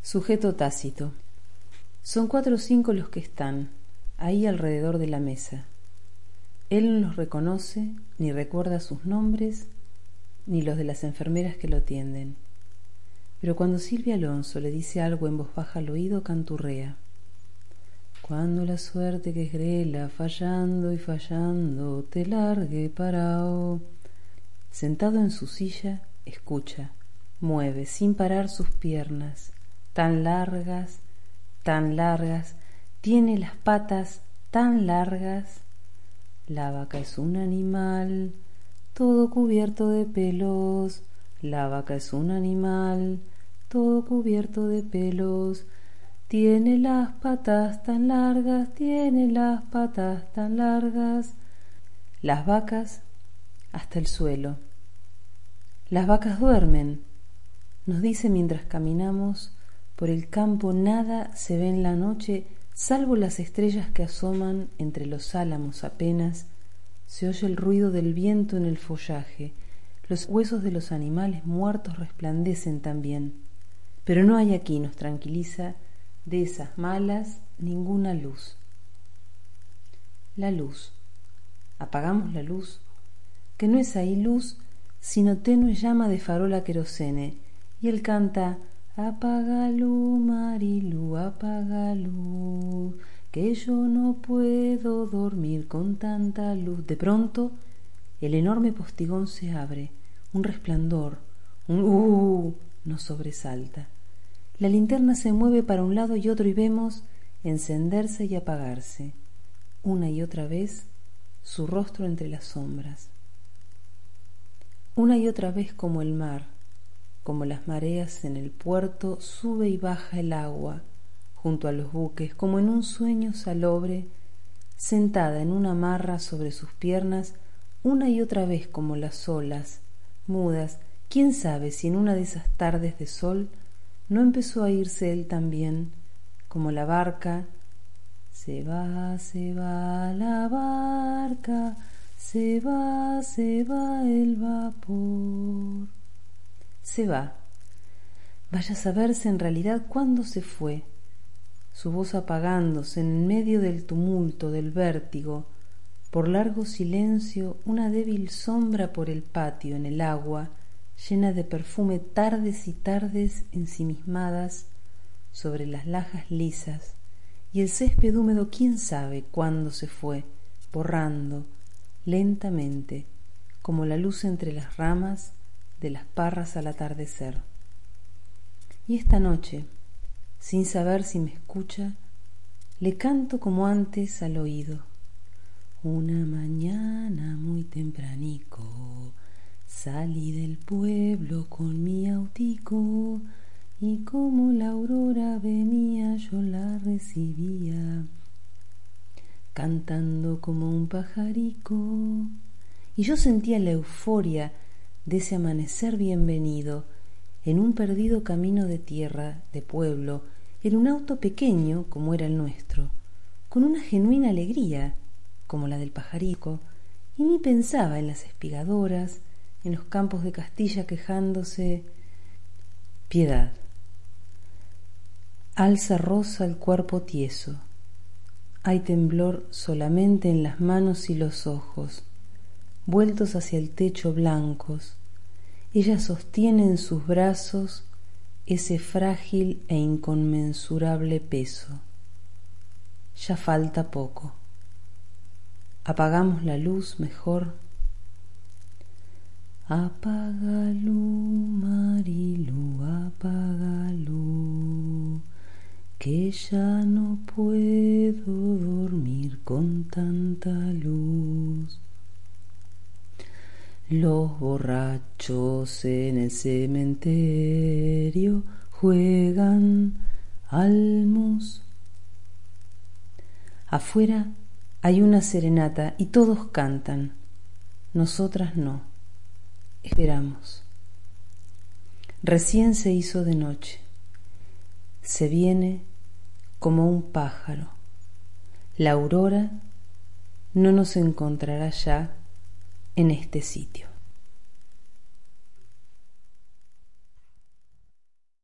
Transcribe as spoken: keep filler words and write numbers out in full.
Sujeto tácito. Son cuatro o cinco los que están ahí alrededor de la mesa. Él no los reconoce, ni recuerda sus nombres, ni los de las enfermeras que lo atienden. Pero cuando Silvia Alonso le dice algo en voz baja al oído, canturrea. Cuando la suerte que es grela, fallando y fallando, te largue parao. Sentado en su silla, escucha, mueve sin parar sus piernas, tan largas, tan largas, tiene las patas tan largas. La vaca es un animal, todo cubierto de pelos. La vaca es un animal, todo cubierto de pelos. Tiene las patas tan largas, tiene las patas tan largas. Las vacas hasta el suelo. Las vacas duermen, nos dice mientras caminamos por el campo. Nada se ve en la noche, salvo las estrellas que asoman entre los álamos apenas. Se oye el ruido del viento en el follaje. Los huesos de los animales muertos resplandecen también. Pero no hay aquí, nos tranquiliza, de esas malas ninguna luz. La luz. Apagamos la luz, que no es ahí luz, sino tenue llama de farola querosene. Y él canta: apágalo, Marilu, apágalo, que yo no puedo dormir con tanta luz. De pronto, el enorme postigón se abre, un resplandor, un uh, nos sobresalta. La linterna se mueve para un lado y otro y vemos encenderse y apagarse, una y otra vez, su rostro entre las sombras. Una y otra vez, como el mar, como las mareas en el puerto, sube y baja el agua junto a los buques, como en un sueño salobre, sentada en una amarra sobre sus piernas, una y otra vez como las olas, mudas. Quién sabe si en una de esas tardes de sol no empezó a irse él también, como la barca. Se va, se va la barca, se va, se va el vapor. Se va. Vaya a saberse en realidad cuándo se fue, su voz apagándose en medio del tumulto, del vértigo. Por largo silencio, una débil sombra por el patio, en el agua, llena de perfume, tardes y tardes ensimismadas sobre las lajas lisas, y el césped húmedo, quién sabe cuándo se fue, borrando lentamente, como la luz entre las ramas de las parras al atardecer. Y esta noche, sin saber si me escucha, le canto como antes al oído. Una mañana muy tempranico salí del pueblo con mi autico, y como la aurora venía yo la recibía, cantando como un pajarico. Y yo sentía la euforia de ese amanecer bienvenido, en un perdido camino de tierra, de pueblo, en un auto pequeño como era el nuestro, con una genuina alegría como la del pajarico, y ni pensaba en las espigadoras, en los campos de Castilla quejándose. Piedad. Alza rosa el cuerpo tieso. Hay temblor solamente en las manos y los ojos, vueltos hacia el techo blancos. Ella sostiene en sus brazos ese frágil e inconmensurable peso. Ya falta poco. Apagamos la luz mejor. Apágalo, Marilu, apágalo, que ya no puedo dormir con tanta luz. Los borrachos en el cementerio juegan al mus. Afuera hay una serenata y todos cantan. Nosotras no. Esperamos. Recién se hizo de noche. Se viene como un pájaro. La aurora no nos encontrará ya en este sitio.